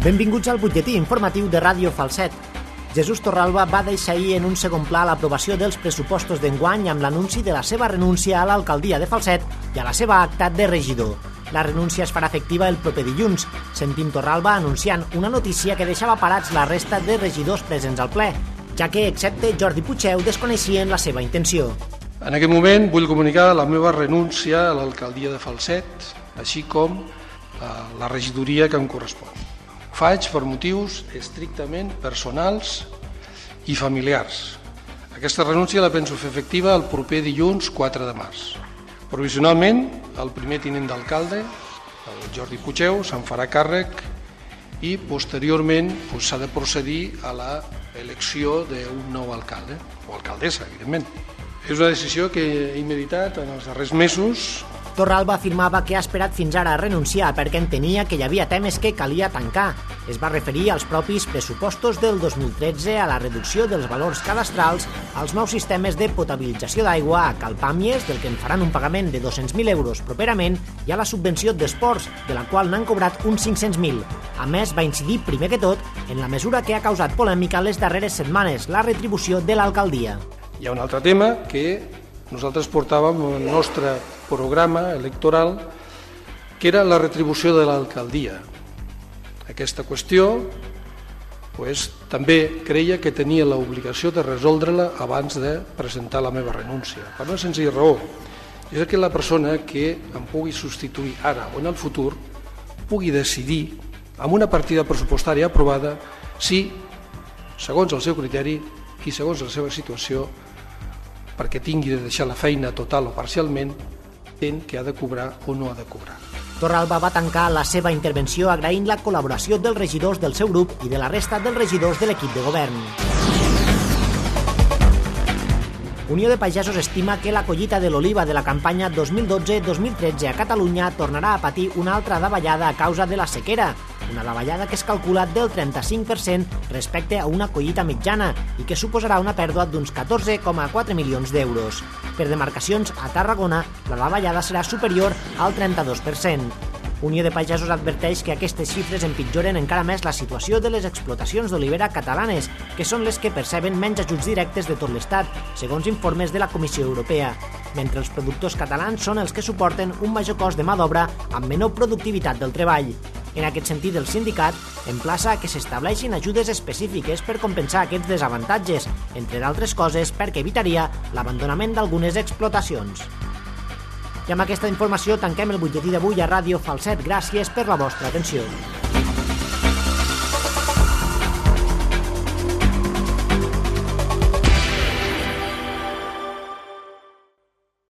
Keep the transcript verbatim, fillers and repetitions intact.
Benvinguts al butlletí informatiu de Ràdio Falset. Jesús Torralba va deixar ahir en un segon pla l'aprovació dels pressupostos d'enguany amb l'anunci de la seva renúncia a l'alcaldia de Falset i a la seva acta de regidor. La renúncia es farà efectiva el proper dilluns. Sentim Torralba anunciant una notícia que deixava parats la resta de regidors presents al ple, ja que, excepte Jordi Puigdeu, desconeixien la seva intenció. En aquest moment vull comunicar la meva renúncia a l'alcaldia de Falset, així com a la regidoria que em correspon. Ho faig per motius estrictament personals i familiars. Aquesta renúncia la penso fer efectiva el proper dilluns quatre de març. Provisionalment, el primer tinent d'alcalde, el Jordi Puigdeu, se'n farà càrrec i posteriorment s'ha de procedir a l'elecció d'un nou alcalde, o alcaldessa, evidentment. És una decisió que he meditat en els darrers mesos. Torralba afirmava que ha esperat fins ara a renunciar perquè entenia que hi havia temes que calia tancar. Es va referir als propis pressupostos del dos mil tretze, a la reducció dels valors cadastrals, als nous sistemes de potabilització d'aigua a Calpàmies, del que en faran un pagament de dos-cents mil euros properament, i a la subvenció d'esports, de la qual n'han cobrat uns cinc-cents mil. A més, va incidir, primer que tot, en la mesura que ha causat polèmica les darreres setmanes, la retribució de l'alcaldia. Hi ha un altre tema que nosaltres portàvem en el nostre programa electoral, que era la retribució de l'alcaldia. Aquesta qüestió pues, també creia que tenia l'obligació de resoldre-la abans de presentar la meva renúncia. Per una senzilla raó, és que la persona que em pugui substituir ara o en el futur pugui decidir, amb una partida pressupostària aprovada, si, segons el seu criteri i segons la seva situació, perquè tingui de deixar la feina total o parcialment, entén que ha de cobrar o no ha de cobrar. Torralba va tancar la seva intervenció agraint la col·laboració dels regidors del seu grup i de la resta dels regidors de l'equip de govern. Unió de Pagesos estima que la collita de l'oliva de la campanya dos mil dotze dos mil tretze a Catalunya tornarà a patir una altra davallada a causa de la sequera, una davallada que es calcula del trenta-cinc per cent respecte a una collita mitjana i que suposarà una pèrdua d'uns catorze coma quatre milions d'euros. Per demarcacions, a Tarragona, la davallada serà superior al trenta-dos per cent. Unió de Pagesos adverteix que aquestes xifres empitjoren encara més la situació de les explotacions d'olivera catalanes, que són les que perceben menys ajuts directes de tot l'Estat, segons informes de la Comissió Europea, mentre els productors catalans són els que suporten un major cost de mà d'obra amb menor productivitat del treball. En aquest sentit, el sindicat emplaça que s'estableixin ajudes específiques per compensar aquests desavantatges, entre d'altres coses perquè evitaria l'abandonament d'algunes explotacions. I amb aquesta informació tanquem el butlletí d'avui a Ràdio Falset. Gràcies per la vostra atenció.